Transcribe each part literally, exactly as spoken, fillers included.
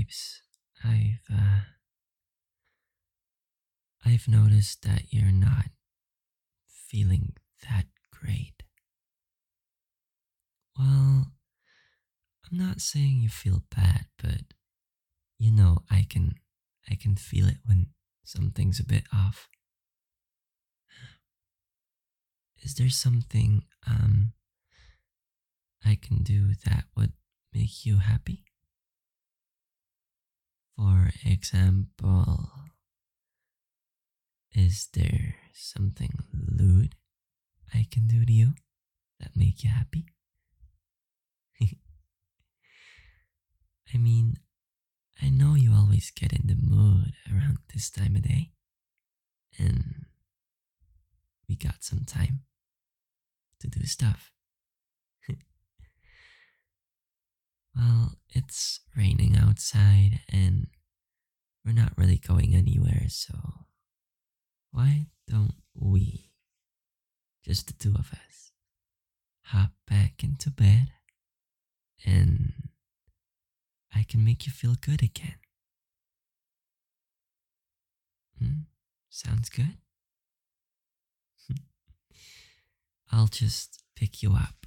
babes, I've uh, I've noticed that you're not feeling that great. Well, I'm not saying you feel bad, but you know, I can I can feel it when something's a bit off. Is there something um I can do that would make you happy? For example, is there something lewd I can do to you that make you happy? I mean, I know you always get in the mood around this time of day, and we got some time to do stuff. Well, it's raining outside and we're not really going anywhere, so why don't we, just the two of us, hop back into bed and I can make you feel good again? Hmm? Sounds good? I'll just pick you up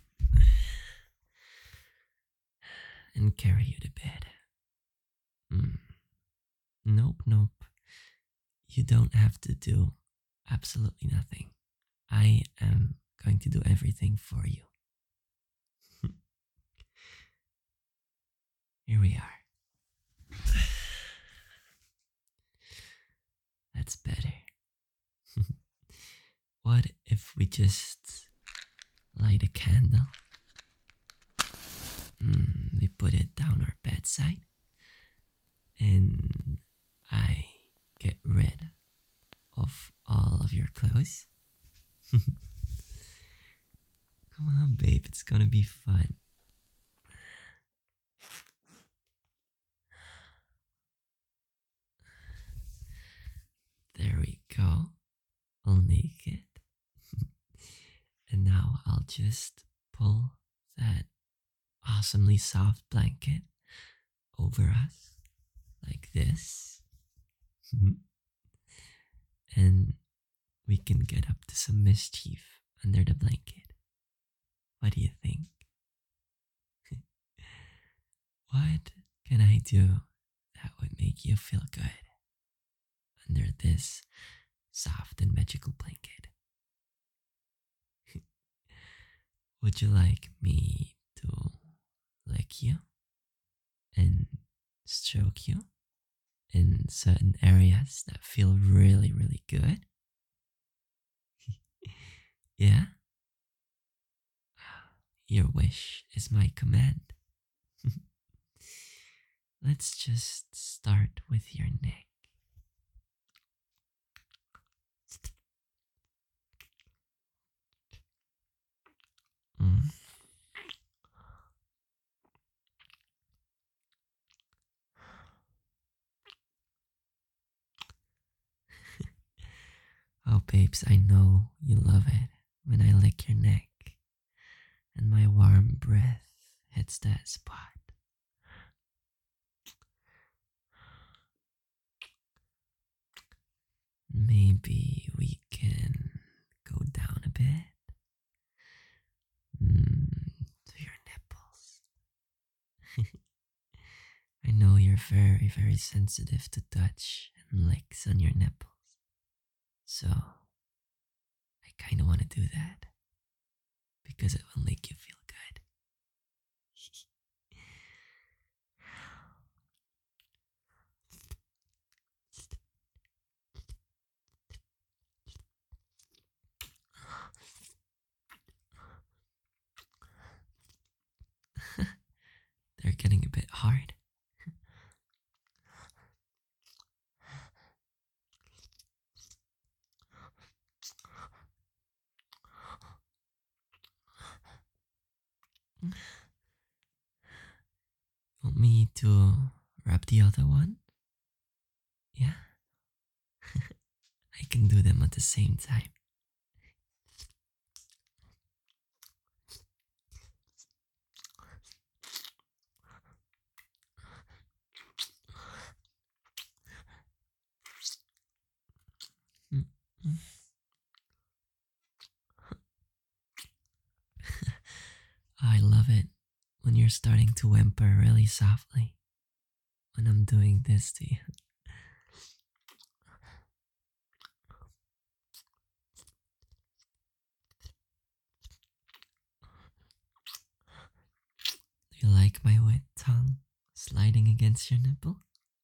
and carry you to bed. Hmm. Nope, nope. You don't have to do absolutely nothing. I am going to do everything for you. Here we are. That's better. What if we just light a candle? Mm, we put it down our bedside and I get rid of all of your clothes. Come on, babe, it's gonna be fun. There we go. All naked. And now I'll just pull that awesomely soft blanket over us like this. And we can get up to some mischief under the blanket. What do you think? What can I do that would make you feel good under this soft and magical blanket? Would you like me to lick you and stroke you in certain areas that feel really, really good? Yeah? Your wish is my command. Let's just start with your neck. Mm. Oh, babes, I know you love it when I lick your neck and my warm breath hits that spot. Maybe we can go down a bit. Mm, to your nipples. I know you're very, very sensitive to touch and licks on your nipples. So, I kind of want to do that because it will make you feel good. They're getting a bit hard. Want me to rub the other one? Yeah? I can do them at the same time. when you're starting to whimper really softly when I'm doing this to you. Do you like my wet tongue sliding against your nipple?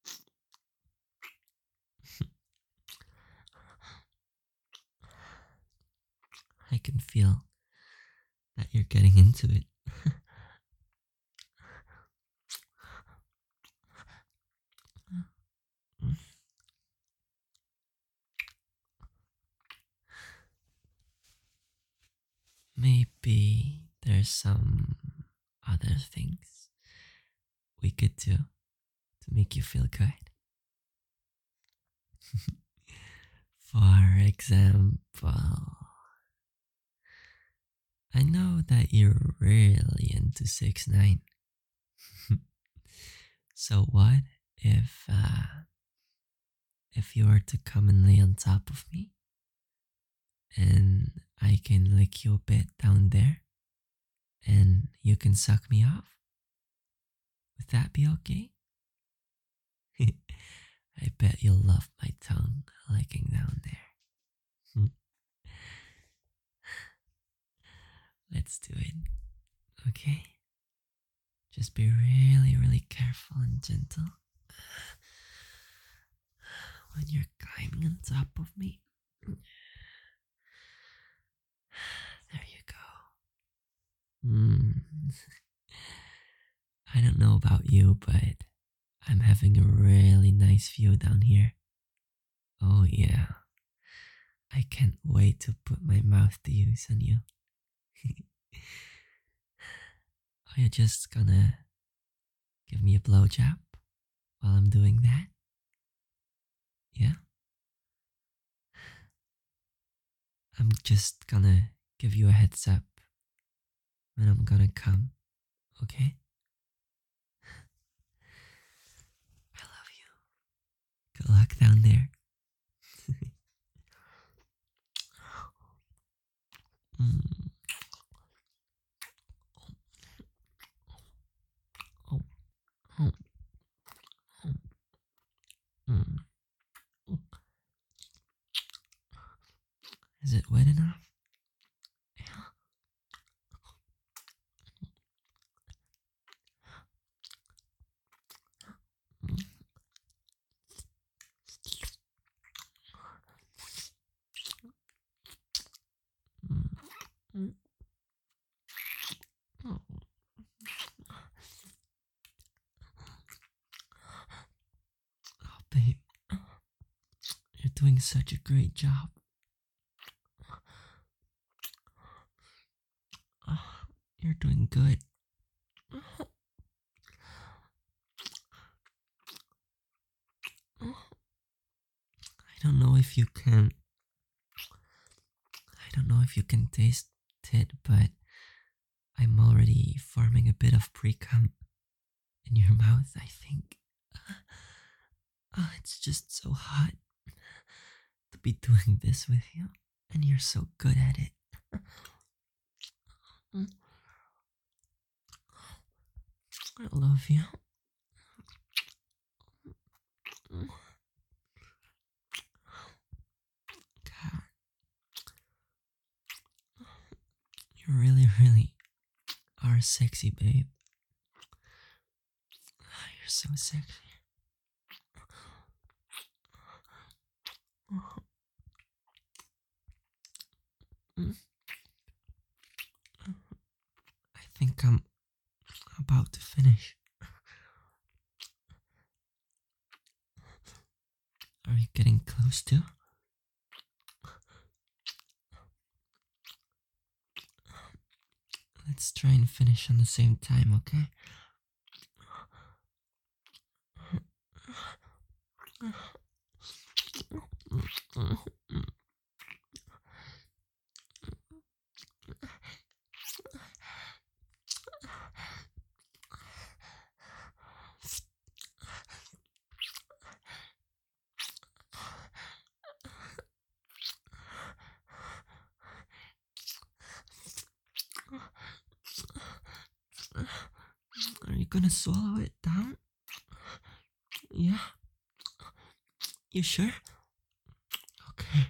I can feel that you're getting into it. Maybe there's some other things we could do to make you feel good. For example, I know that you're really into six nine. So what if uh, if you were to come and lay on top of me, and I can lick you a bit down there, and you can suck me off? Would that be okay? I bet you'll love my tongue licking down there. Let's do it, okay? Just be really, really careful and gentle when you're climbing on top of me. There you go. Mm. I don't know about you, but I'm having a really nice view down here. Oh, yeah. I can't wait to put my mouth to use on you. Are you just gonna give me a blowjob while I'm doing that? Yeah? I'm just gonna give you a heads up when I'm gonna come, okay? I love you. Good luck down there. Mm. Oh, oh, oh. Mm. Is it wet enough? Yeah. Mm. Mm. Mm. Oh. Oh, babe, you're doing such a great job. Oh, you're doing good. I don't know if you can. I don't know if you can taste it, but I'm already forming a bit of pre-cum in your mouth, I think. Oh, it's just so hot to be doing this with you, and you're so good at it. I love you. God, you really, really are sexy, babe. You're so sexy. I think I'm about to finish. Are you getting close to? Let's try and finish on the same time, okay? Are you gonna swallow it down? Yeah. You sure? Okay.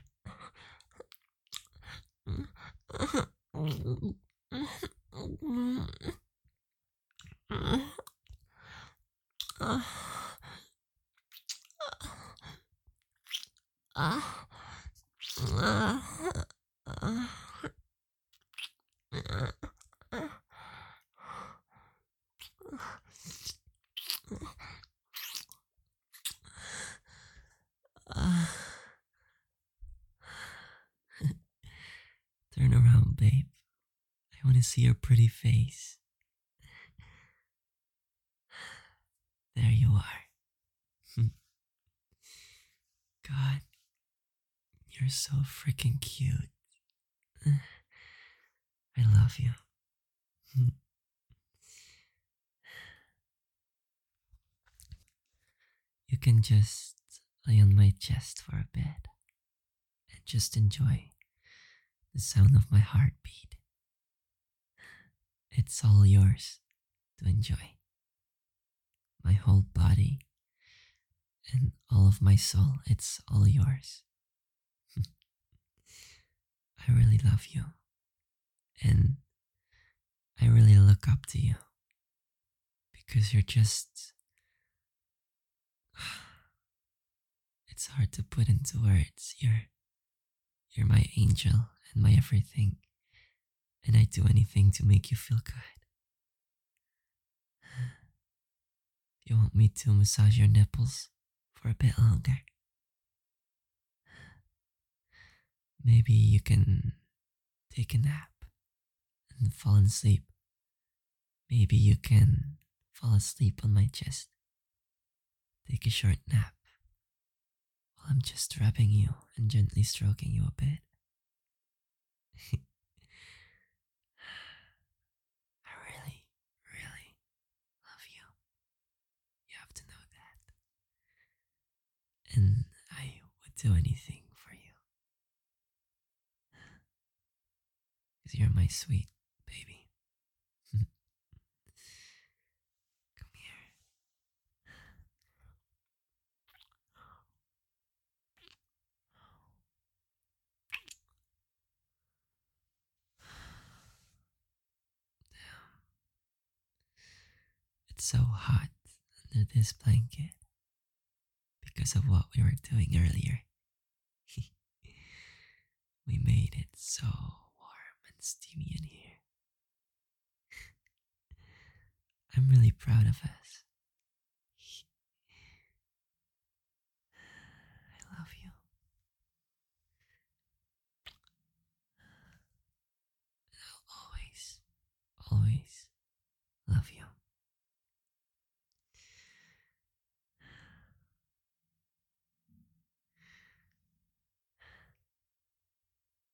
Turn around, babe. I want to see your pretty face. There you are. God, you're so freaking cute. I love you. You can just lay on my chest for a bit and just enjoy the sound of my heartbeat. It's all yours to enjoy. My whole body and all of my soul, it's all yours. I really love you, and I really look up to you because you're just. It's hard to put into words. You're. You're my angel and my everything, and I'd do anything to make you feel good. You want me to massage your nipples for a bit longer? Maybe you can take a nap and fall asleep. Maybe you can fall asleep on my chest. Take a short nap while I'm just rubbing you and gently stroking you a bit. I really, really love you. You have to know that. And I would do anything for you. Because you're my sweet baby. Come here. It's so hot under this blanket because of what we were doing earlier. We made it so warm and steamy in here. I'm really proud of us. I love you. And I'll always, always love you.